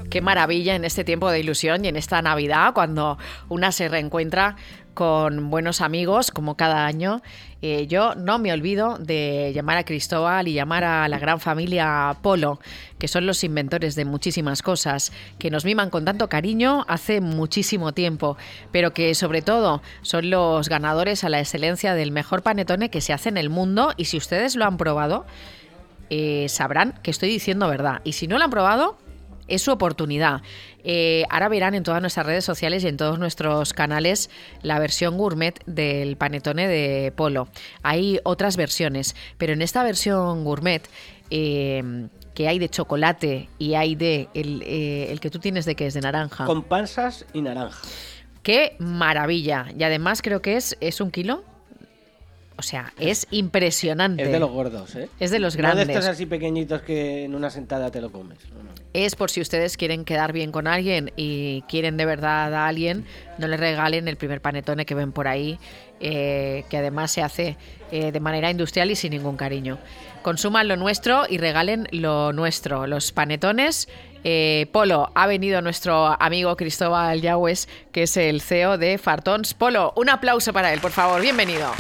Qué maravilla en este tiempo de ilusión y en esta Navidad, cuando una se reencuentra con buenos amigos, como cada año. Yo no me olvido de llamar a Cristóbal y llamar a la gran familia Polo, que son los inventores de muchísimas cosas, que nos miman con tanto cariño hace muchísimo tiempo, pero que sobre todo son los ganadores a la excelencia del mejor panetone que se hace en el mundo. Y si ustedes lo han probado, sabrán que estoy diciendo verdad. Y si no lo han probado, es su oportunidad. Ahora verán en todas nuestras redes sociales y en todos nuestros canales la versión gourmet del panetone de Polo. Hay otras versiones, pero en esta versión gourmet que hay de chocolate y hay de el que tú tienes de que es de naranja. Con pasas y naranja. ¡Qué maravilla! Y además creo que es 1 kilo. O sea, es impresionante. Es de los gordos, ¿eh? Es de los grandes. No de estos así pequeñitos que en una sentada te lo comes. No. Es por si ustedes quieren quedar bien con alguien y quieren de verdad a alguien, no le regalen el primer panetone que ven por ahí, que además se hace de manera industrial y sin ningún cariño. Consuman lo nuestro y regalen lo nuestro, los panetones. Polo, ha venido nuestro amigo Cristóbal Yagües, que es el CEO de Fartons. Polo, un aplauso para él, por favor, bienvenido.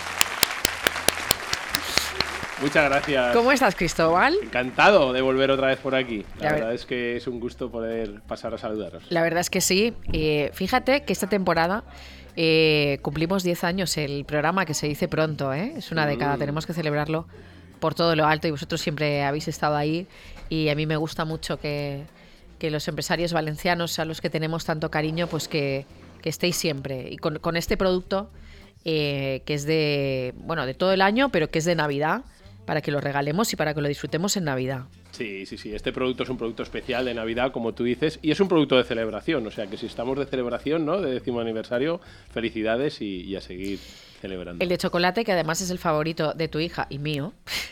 Muchas gracias. ¿Cómo estás, Cristóbal? Encantado de volver otra vez por aquí. La verdad es que es un gusto poder pasar a saludaros. La verdad es que sí. Fíjate que esta temporada cumplimos 10 años el programa, que se dice pronto, ¿eh? Es una década, tenemos que celebrarlo por todo lo alto y vosotros siempre habéis estado ahí y a mí me gusta mucho que los empresarios valencianos a los que tenemos tanto cariño, pues que estéis siempre. Y con este producto que es de todo el año, pero que es de Navidad, para que lo regalemos y para que lo disfrutemos en Navidad. Sí. Este producto es un producto especial de Navidad, como tú dices, y es un producto de celebración. O sea, que si estamos de celebración, ¿no?, de 10º aniversario, felicidades y a seguir celebrando. El de chocolate, que además es el favorito de tu hija y mío,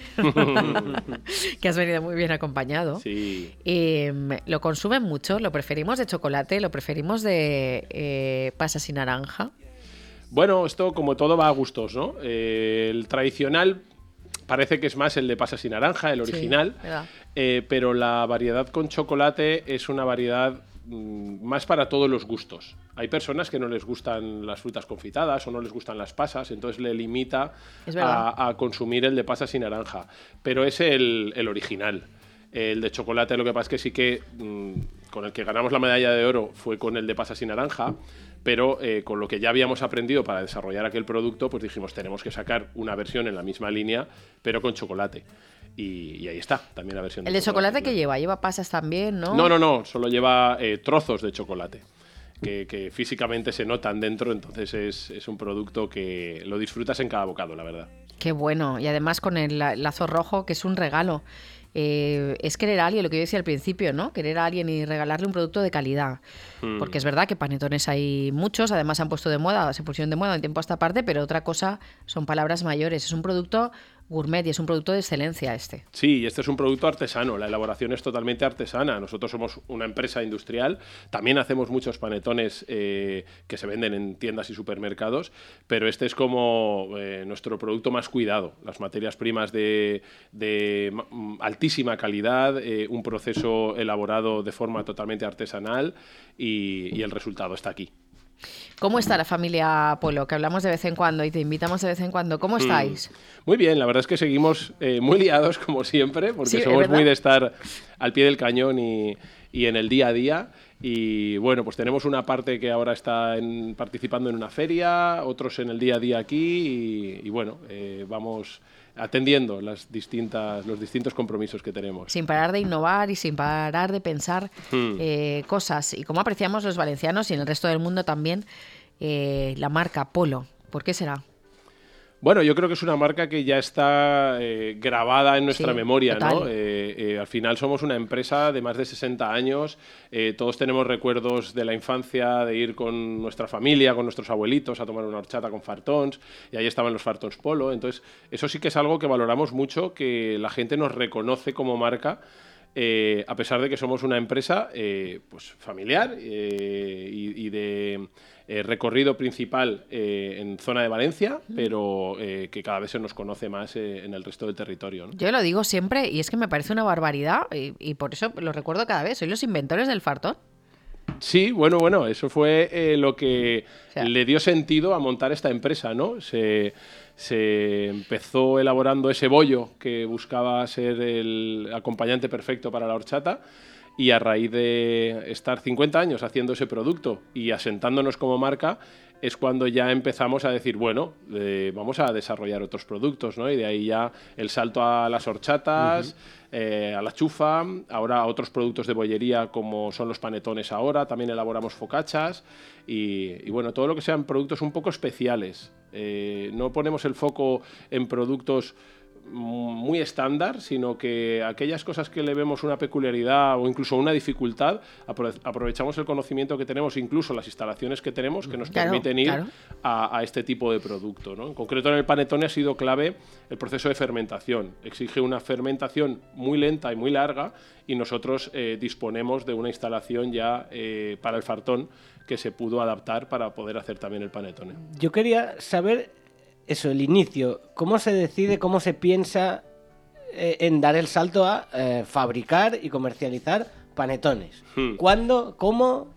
que has venido muy bien acompañado. Sí. ¿Lo consumen mucho? ¿Lo preferimos de chocolate? ¿Lo preferimos de pasas y naranja? Bueno, esto como todo va a gustos, ¿no? El tradicional parece que es más el de pasas y naranja, el original, pero la variedad con chocolate es una variedad más para todos los gustos. Hay personas que no les gustan las frutas confitadas o no les gustan las pasas, entonces le limita a consumir el de pasas y naranja, pero es el original. El de chocolate, lo que pasa es que sí que con el que ganamos la medalla de oro fue con el de pasas y naranja, pero con lo que ya habíamos aprendido para desarrollar aquel producto, pues dijimos, tenemos que sacar una versión en la misma línea, pero con chocolate. Y ahí está, también la versión de chocolate. ¿El de chocolate que lleva? ¿Lleva pasas también, no? No, solo lleva trozos de chocolate, que físicamente se notan dentro, entonces es un producto que lo disfrutas en cada bocado, la verdad. Qué bueno, y además con el lazo rojo, que es un regalo. Es querer a alguien, lo que yo decía al principio, ¿no? Querer a alguien y regalarle un producto de calidad. Porque es verdad que panetones hay muchos, además se pusieron de moda en tiempo a esta parte, pero otra cosa son palabras mayores. Es un producto gourmet y es un producto de excelencia este. Sí, este es un producto artesano, la elaboración es totalmente artesana. Nosotros somos una empresa industrial, también hacemos muchos panetones que se venden en tiendas y supermercados, pero este es como nuestro producto más cuidado. Las materias primas de altísima calidad, un proceso elaborado de forma totalmente artesanal y el resultado está aquí. ¿Cómo está la familia Polo? Que hablamos de vez en cuando y te invitamos de vez en cuando. ¿Cómo estáis? Muy bien, la verdad es que seguimos muy liados como siempre, porque somos muy de estar al pie del cañón y en el día a día. Y bueno, pues tenemos una parte que ahora está participando en una feria, otros en el día a día aquí y bueno, vamos atendiendo los distintos compromisos que tenemos. Sin parar de innovar y sin parar de pensar cosas. Y como apreciamos los valencianos y en el resto del mundo también la marca Polo. ¿Por qué será? Bueno, yo creo que es una marca que ya está grabada en nuestra memoria, ¿no? Al final somos una empresa de más de 60 años, todos tenemos recuerdos de la infancia, de ir con nuestra familia, con nuestros abuelitos a tomar una horchata con Fartons, y ahí estaban los Fartons Polo, entonces eso sí que es algo que valoramos mucho, que la gente nos reconoce como marca, a pesar de que somos una empresa pues familiar y de recorrido principal en zona de Valencia, pero que cada vez se nos conoce más en el resto del territorio, ¿no? Yo lo digo siempre y es que me parece una barbaridad y por eso lo recuerdo cada vez. Sois los inventores del fartón. Sí, bueno, eso fue lo que le dio sentido a montar esta empresa, ¿no? Se empezó elaborando ese bollo que buscaba ser el acompañante perfecto para la horchata. Y a raíz de estar 50 años haciendo ese producto y asentándonos como marca, es cuando ya empezamos a decir, bueno, vamos a desarrollar otros productos, ¿no? Y de ahí ya el salto a las horchatas, a la chufa, ahora a otros productos de bollería como son los panetones ahora, también elaboramos focachas y bueno, todo lo que sean productos un poco especiales. No ponemos el foco en productos muy estándar, sino que aquellas cosas que le vemos una peculiaridad o incluso una dificultad, aprovechamos el conocimiento que tenemos, incluso las instalaciones que tenemos, que nos permiten ir a este tipo de producto, ¿no? En concreto, en el panetone ha sido clave el proceso de fermentación. Exige una fermentación muy lenta y muy larga y nosotros disponemos de una instalación ya para el fartón que se pudo adaptar para poder hacer también el panetone. Yo quería saber eso, el inicio. ¿Cómo se decide, cómo se piensa en dar el salto a fabricar y comercializar panetones? ¿Cuándo? ¿Cómo?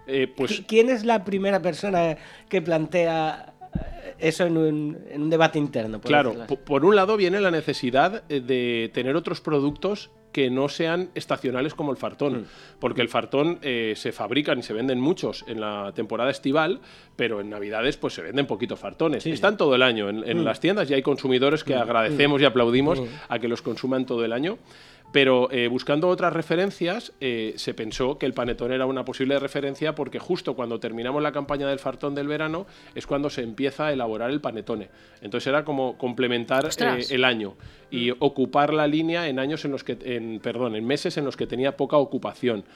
¿Quién es la primera persona que plantea eso en un debate interno? Claro, por un lado viene la necesidad de tener otros productos que no sean estacionales como el fartón, porque el fartón se fabrican y se venden muchos en la temporada estival, pero en Navidades pues se venden poquitos fartones. Sí, están todo el año en las tiendas y hay consumidores que agradecemos y aplaudimos a que los consuman todo el año. Pero buscando otras referencias, se pensó que el panetón era una posible referencia porque justo cuando terminamos la campaña del fartón del verano es cuando se empieza a elaborar el panetone. Entonces era como complementar el año y ocupar la línea en años en los que, en meses en los que tenía poca ocupación.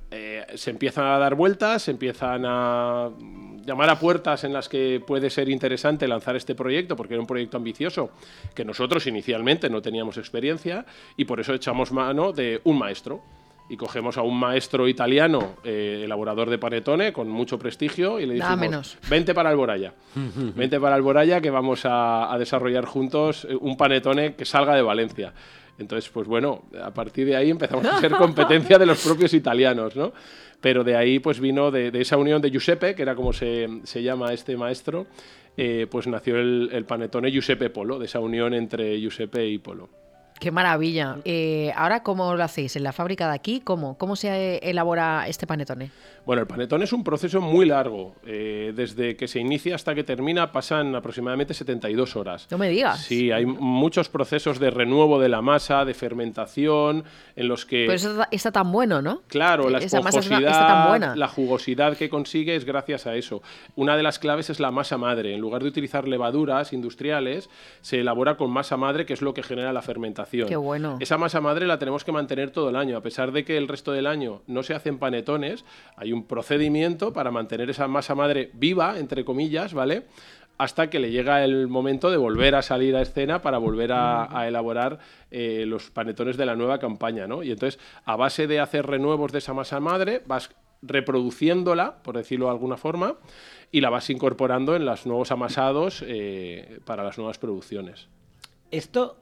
Se empiezan a dar vueltas, se empiezan a llamar a puertas en las que puede ser interesante lanzar este proyecto, porque era un proyecto ambicioso que nosotros inicialmente no teníamos experiencia y por eso echamos mano de un maestro. Y cogemos a un maestro italiano, elaborador de panetone, con mucho prestigio, y le dijimos, vente para Alboraya. Vente para Alboraya que vamos a desarrollar juntos un panetone que salga de Valencia. Entonces, pues bueno, a partir de ahí empezamos a ser competencia de los propios italianos, ¿no? Pero de ahí pues vino de esa unión de Giuseppe, que era como se llama este maestro, pues nació el panetone Giuseppe Polo, de esa unión entre Giuseppe y Polo. ¡Qué maravilla! Ahora, ¿cómo lo hacéis? ¿En la fábrica de aquí? ¿Cómo se elabora este panetone? Bueno, el panetone es un proceso muy largo. Desde que se inicia hasta que termina pasan aproximadamente 72 horas. No me digas. Sí, hay muchos procesos de renuevo de la masa, de fermentación, en los que... Pero eso está tan bueno, ¿no? Claro, la esponjosidad, está tan buena. La jugosidad que consigue es gracias a eso. Una de las claves es la masa madre. En lugar de utilizar levaduras industriales, se elabora con masa madre, que es lo que genera la fermentación. Qué bueno. Esa masa madre la tenemos que mantener todo el año. A pesar de que el resto del año no se hacen panetones, hay un procedimiento para mantener esa masa madre viva, entre comillas, ¿vale? Hasta que le llega el momento de volver a salir a escena para volver a elaborar los panetones de la nueva campaña, ¿no? Y entonces, a base de hacer renuevos de esa masa madre, vas reproduciéndola, por decirlo de alguna forma, y la vas incorporando en los nuevos amasados para las nuevas producciones. Esto...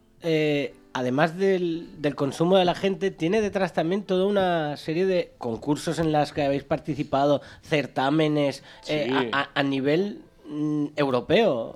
además del consumo de la gente, tiene detrás también toda una serie de concursos en las que habéis participado, certámenes, sí. a nivel europeo.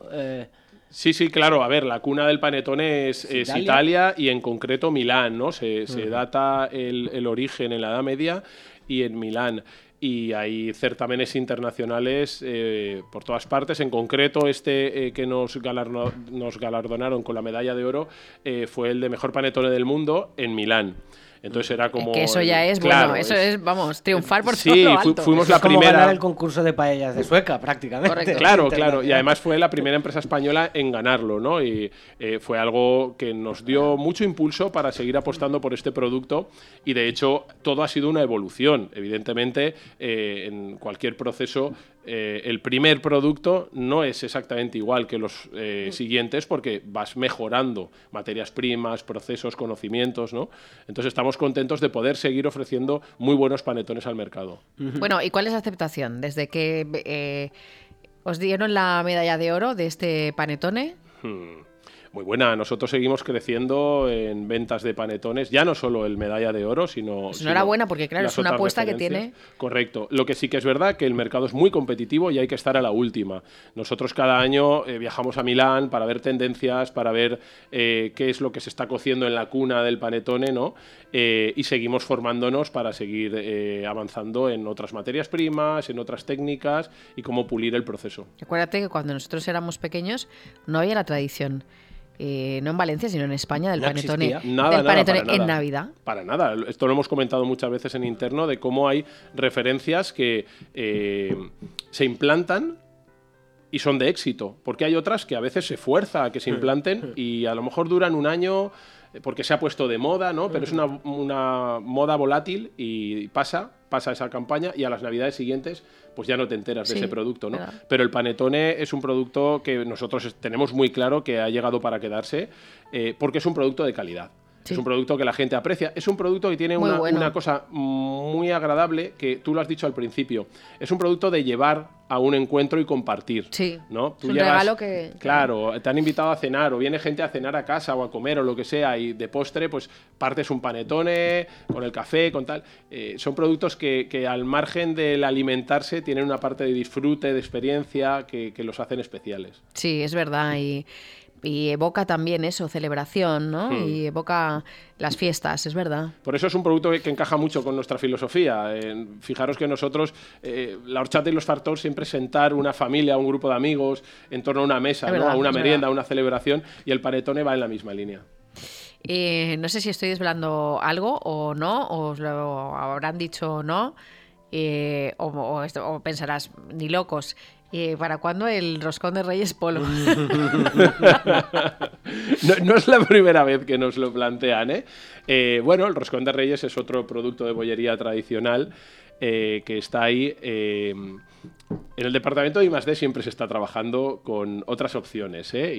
Sí, claro. A ver, la cuna del panetone es Italia y en concreto Milán, ¿no? Se data el origen en la Edad Media y en Milán. Y hay certámenes internacionales por todas partes. En concreto, que nos galardonaron con la medalla de oro fue el de mejor panetone del mundo en Milán. Entonces era como... Que eso ya es, claro, bueno, eso es, vamos, triunfar por todo lo alto. Fuimos la primera... ganar el concurso de paellas de Sueca, prácticamente. Correcto. Claro. Y además fue la primera empresa española en ganarlo, ¿no? Y fue algo que nos dio mucho impulso para seguir apostando por este producto. Y de hecho, todo ha sido una evolución. Evidentemente, en cualquier proceso... el primer producto no es exactamente igual que los siguientes porque vas mejorando materias primas, procesos, conocimientos, ¿no? Entonces estamos estamos contentos de poder seguir ofreciendo muy buenos panetones al mercado. Bueno, ¿y cuál es la aceptación? Desde que os dieron la medalla de oro de este panetone. Muy buena. Nosotros seguimos creciendo en ventas de panetones, ya no solo el medalla de oro, sino... Pues enhorabuena, porque claro, es una apuesta que tiene... Correcto. Lo que sí que es verdad que el mercado es muy competitivo y hay que estar a la última. Nosotros cada año viajamos a Milán para ver tendencias, para ver qué es lo que se está cociendo en la cuna del panetone, ¿no? Y seguimos formándonos para seguir avanzando en otras materias primas, en otras técnicas y cómo pulir el proceso. Acuérdate que cuando nosotros éramos pequeños no había la tradición. No en Valencia, sino en España, del panetone, en Navidad. Para nada. Esto lo hemos comentado muchas veces en interno, de cómo hay referencias que se implantan y son de éxito. Porque hay otras que a veces se fuerza a que se implanten y a lo mejor duran un año porque se ha puesto de moda, ¿no? Pero es una moda volátil y pasa esa campaña y a las Navidades siguientes pues ya no te enteras de ese producto, ¿no? Pero el panetone es un producto que nosotros tenemos muy claro que ha llegado para quedarse porque es un producto de calidad. Sí. Es un producto que la gente aprecia. Es un producto que tiene una cosa muy agradable, que tú lo has dicho al principio. Es un producto de llevar a un encuentro y compartir. Sí, ¿no? Tú es un regalo que... Claro, te han invitado a cenar o viene gente a cenar a casa o a comer o lo que sea y de postre pues partes un panetone con el café, con tal. Son productos que al margen del alimentarse tienen una parte de disfrute, de experiencia que los hacen especiales. Sí, es verdad. Y evoca también eso, celebración, ¿no? Y evoca las fiestas, es verdad. Por eso es un producto que encaja mucho con nuestra filosofía. Fijaros que nosotros, la horchata y los fartors, siempre sentar una familia, un grupo de amigos en torno a una mesa, ¿no? A una merienda, a una celebración, y el panetone va en la misma línea. No sé si estoy desvelando algo o no, o os lo habrán dicho o no, o pensarás, ni locos. ¿Para cuándo el roscón de Reyes Polo? No es la primera vez que nos lo plantean, ¿eh? Bueno, el roscón de Reyes es otro producto de bollería tradicional que está ahí. En el departamento de I+D siempre se está trabajando con otras opciones, ¿eh?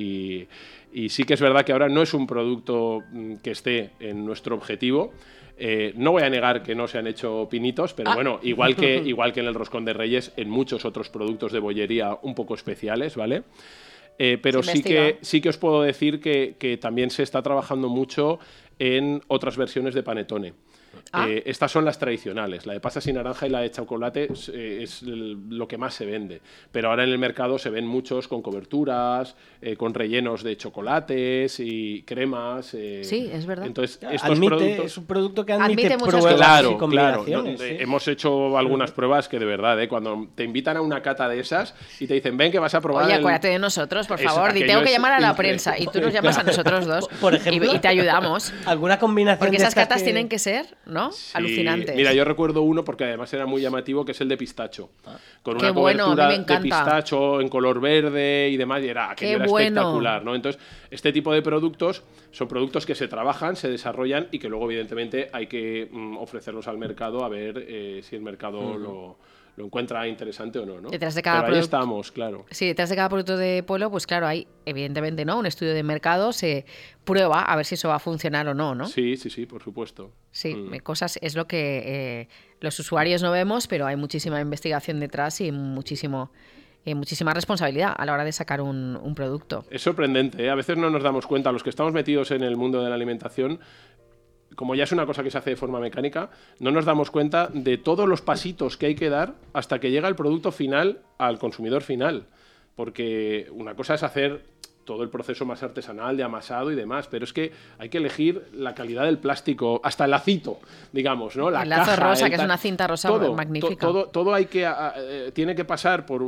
Y sí que es verdad que ahora no es un producto que esté en nuestro objetivo. No voy a negar que no se han hecho pinitos, pero bueno, igual que en el roscón de Reyes, en muchos otros productos de bollería un poco especiales, ¿vale? Pero sí que os puedo decir que también se está trabajando mucho en otras versiones de panetone. Estas son las tradicionales, la de pasas y naranja y la de chocolate es lo que más se vende, pero ahora en el mercado se ven muchos con coberturas, con rellenos de chocolates y cremas. Sí, es verdad. Entonces, estos productos... Es un producto que admite pruebas y combinaciones. Claro. Hemos hecho algunas pruebas que de verdad, cuando te invitan a una cata de esas y te dicen, ven que vas a probar... Oye, acuérdate de nosotros, por favor, y tengo que llamar a la prensa y tú nos llamas a nosotros dos, por ejemplo, y te ayudamos. ¿Alguna combinación? Porque esas catas tienen que ser, ¿no? Sí. Alucinantes. Mira, yo recuerdo uno porque además era muy llamativo, que es el de pistacho. Con una cobertura de pistacho en color verde y demás, y era espectacular, ¿no? Entonces, este tipo de productos son productos que se trabajan, se desarrollan y que luego, evidentemente, hay que ofrecerlos al mercado a ver si el mercado lo encuentra interesante o no, ¿no? Detrás de cada Pero ahí estamos, claro. Sí, detrás de cada producto de Polo, pues claro, hay evidentemente, ¿no? Un estudio de mercado, se prueba a ver si eso va a funcionar o no, ¿no? Sí, por supuesto. Sí, cosas es lo que los usuarios no vemos, pero hay muchísima investigación detrás y muchísima responsabilidad a la hora de sacar un producto. Es sorprendente, ¿eh? A veces no nos damos cuenta, los que estamos metidos en el mundo de la alimentación, como ya es una cosa que se hace de forma mecánica, no nos damos cuenta de todos los pasitos que hay que dar hasta que llega el producto final al consumidor final. Porque una cosa es hacer todo el proceso más artesanal de amasado y demás, pero es que hay que elegir la calidad del plástico, hasta el lacito, digamos, ¿no? El lazo rosa, que es una cinta rosa magnífica. Todo tiene que pasar por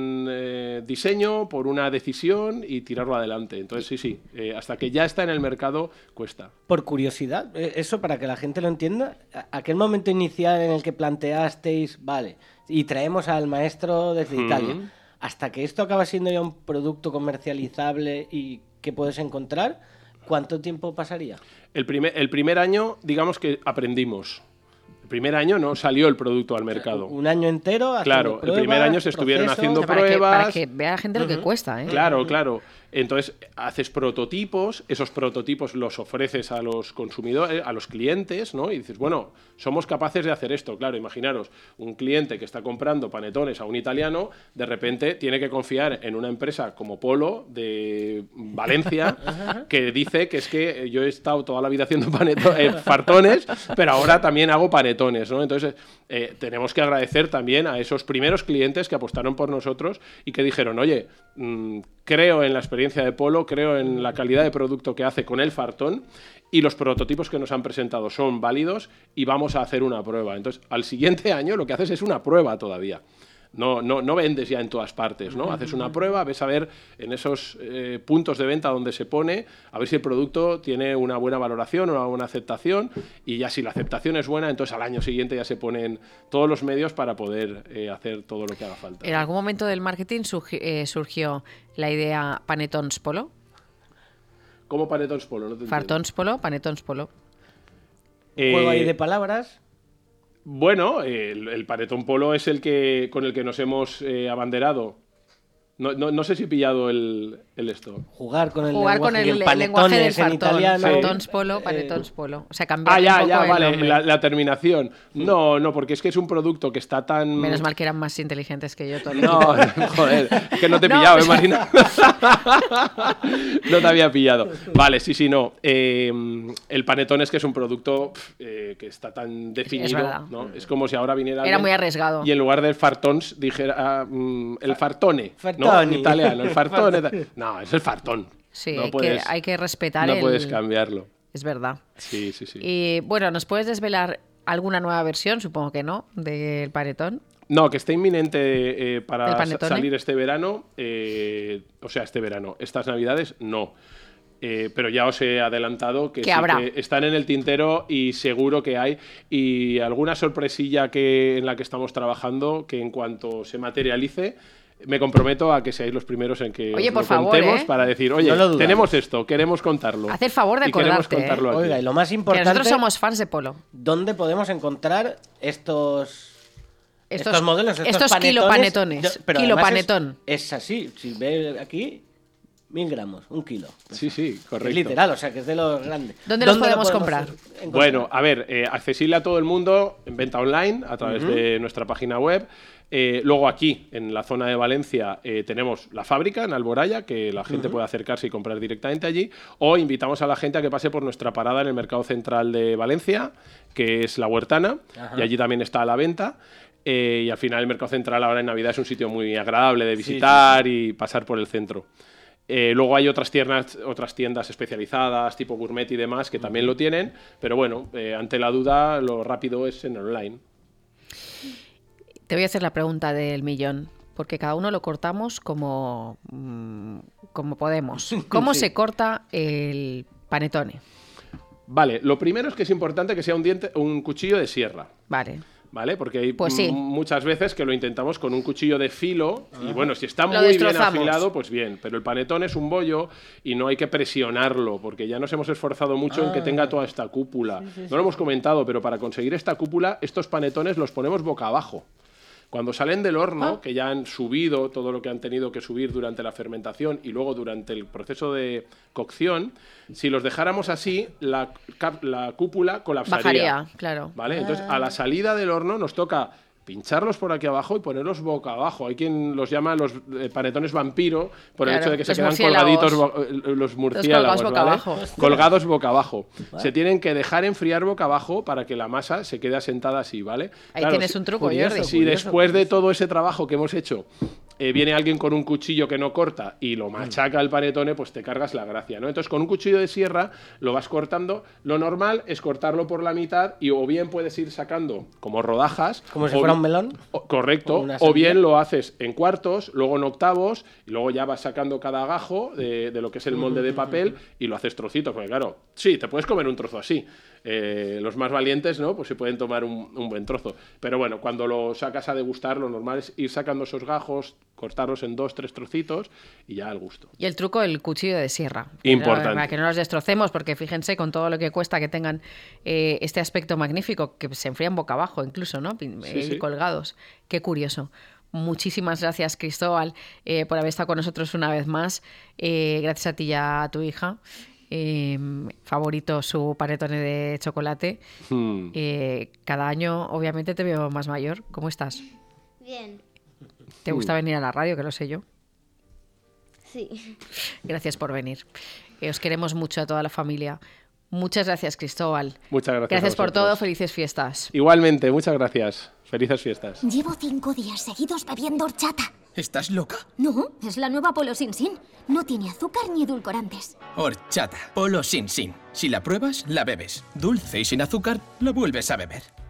un diseño, por una decisión y tirarlo adelante. Entonces, sí, hasta que ya está en el mercado, cuesta. Por curiosidad, eso para que la gente lo entienda, aquel momento inicial en el que planteasteis, vale, y traemos al maestro desde Italia, hasta que esto acaba siendo ya un producto comercializable y que puedes encontrar, ¿cuánto tiempo pasaría? El primer año, digamos que aprendimos. El primer año no salió el producto al mercado. Un año entero haciendo Claro, pruebas, el primer año se estuvieron haciendo pruebas. Para que vea la gente lo que cuesta, ¿eh? Claro. Entonces, haces prototipos, esos prototipos los ofreces a los consumidores, a los clientes, ¿no? Y dices, bueno, somos capaces de hacer esto. Claro, imaginaros, un cliente que está comprando panetones a un italiano, de repente tiene que confiar en una empresa como Polo, de Valencia, que dice que es que yo he estado toda la vida haciendo fartones, pero ahora también hago panetones, ¿no? Entonces, tenemos que agradecer también a esos primeros clientes que apostaron por nosotros y que dijeron, oye, creo en la experiencia de Polo, creo en la calidad de producto que hace con el fartón y los prototipos que nos han presentado son válidos y vamos a hacer una prueba. Entonces, al siguiente año lo que haces es una prueba todavía. No vendes ya en todas partes, ¿no? Haces una prueba, ves a ver en esos puntos de venta donde se pone, a ver si el producto tiene una buena valoración o una buena aceptación, y ya si la aceptación es buena, entonces al año siguiente ya se ponen todos los medios para poder hacer todo lo que haga falta. ¿En algún momento del marketing surgió la idea Panetons Polo? ¿Cómo Panetons Polo? No te Fartons Polo, Panetons Polo. Juego ahí de palabras. Bueno, el panetón Polo es con el que nos hemos abanderado. No sé si he pillado el esto. Jugar con el lenguaje del fartón. Italiano. Fartons Polo, Panetons Polo. O sea, cambiar un poco vale, la terminación. No, porque es que es un producto que está tan... Menos mal que eran más inteligentes que yo. Todo no, joder, es que no te he pillado, imagina. No te había pillado. Vale, sí, no. El panetón es que es un producto que está tan definido. Es ¿no? Es como si ahora viniera Era muy arriesgado. Y en lugar del fartons dijera el fartone. ¿no? En italiano, el fartone. No, es el fartón. Sí, no hay que respetar No puedes cambiarlo. Es verdad. Sí. Y bueno, ¿nos puedes desvelar alguna nueva versión? Supongo que no, del panetón. No, que está inminente para salir este verano. Este verano. Estas navidades, no. Pero ya os he adelantado que, que están en el tintero y seguro que hay. Y alguna sorpresilla en la que estamos trabajando, que en cuanto se materialice, me comprometo a que seáis los primeros en que lo contemos para decir, oye, tenemos esto, queremos contarlo. Haz el favor de acordarte. Oiga, y lo más importante... Que nosotros somos fans de Polo. ¿Dónde podemos encontrar estos modelos, estos kilopanetones? Kilopanetón. Es así, si ve aquí... 1000 gramos, 1 kilo. Sí, correcto. Es literal, o sea que es de los grandes. ¿Dónde los podemos comprar? Bueno, a ver, accesible a todo el mundo en venta online a través de nuestra página web. Luego aquí, en la zona de Valencia, tenemos la fábrica en Alboraya, que la gente puede acercarse y comprar directamente allí. O invitamos a la gente a que pase por nuestra parada en el Mercado Central de Valencia, que es La Huertana, y allí también está a la venta. Y al final el Mercado Central ahora en Navidad es un sitio muy agradable de visitar y pasar por el centro. Luego hay otras tiendas especializadas, tipo gourmet y demás, que también lo tienen, pero bueno, ante la duda, lo rápido es en online. Te voy a hacer la pregunta del millón, porque cada uno lo cortamos como podemos. ¿Cómo se corta el panetone? Vale, lo primero es que es importante que sea un cuchillo de sierra. ¿Vale? Porque hay muchas veces que lo intentamos con un cuchillo de filo y bueno, si está muy bien afilado, pues bien. Pero el panetón es un bollo y no hay que presionarlo porque ya nos hemos esforzado mucho en que tenga toda esta cúpula. No lo hemos comentado, pero para conseguir esta cúpula, estos panetones los ponemos boca abajo. Cuando salen del horno, que ya han subido todo lo que han tenido que subir durante la fermentación y luego durante el proceso de cocción, si los dejáramos así, la cúpula colapsaría. Bajaría, claro. ¿Vale? Entonces, a la salida del horno nos toca pincharlos por aquí abajo y ponerlos boca abajo. Hay quien los llama los panetones vampiro por el hecho de que se quedan colgaditos los murciélagos, boca abajo. Colgados boca abajo. Se tienen que dejar enfriar boca abajo para que la masa se quede asentada así, ¿vale? Ahí tienes un truco, Jordi. Si después de todo ese trabajo que hemos hecho viene alguien con un cuchillo que no corta y lo machaca el panetone, pues te cargas la gracia, ¿no? Entonces, con un cuchillo de sierra lo vas cortando. Lo normal es cortarlo por la mitad y o bien puedes ir sacando como rodajas. Como si fuera un melón. Correcto. O bien lo haces en cuartos, luego en octavos, y luego ya vas sacando cada gajo de lo que es el molde de papel y lo haces trocitos. Porque claro, sí, te puedes comer un trozo así. Los más valientes, ¿no? Pues se pueden tomar un buen trozo. Pero bueno, cuando lo sacas a degustar, lo normal es ir sacando esos gajos, cortarlos en 2-3 trocitos y ya al gusto. Y el truco, el cuchillo de sierra. Importante. Para que no los destrocemos, porque fíjense con todo lo que cuesta que tengan este aspecto magnífico, que se enfrían boca abajo incluso, ¿no? Colgados. Qué curioso. Muchísimas gracias, Cristóbal, por haber estado con nosotros una vez más. Gracias a ti y a tu hija. Favorito su panetone de chocolate. Cada año, obviamente, te veo más mayor. ¿Cómo estás? Bien. ¿Te gusta venir a la radio, que lo sé yo? Sí. Gracias por venir. Os queremos mucho a toda la familia. Muchas gracias, Cristóbal. Muchas gracias. Gracias por todo. Felices fiestas. Igualmente, muchas gracias. Felices fiestas. Llevo 5 días seguidos bebiendo horchata. ¿Estás loca? No, es la nueva Polo Sin Sin. No tiene azúcar ni edulcorantes. Horchata, Polo Sin Sin. Si la pruebas, la bebes. Dulce y sin azúcar, la vuelves a beber.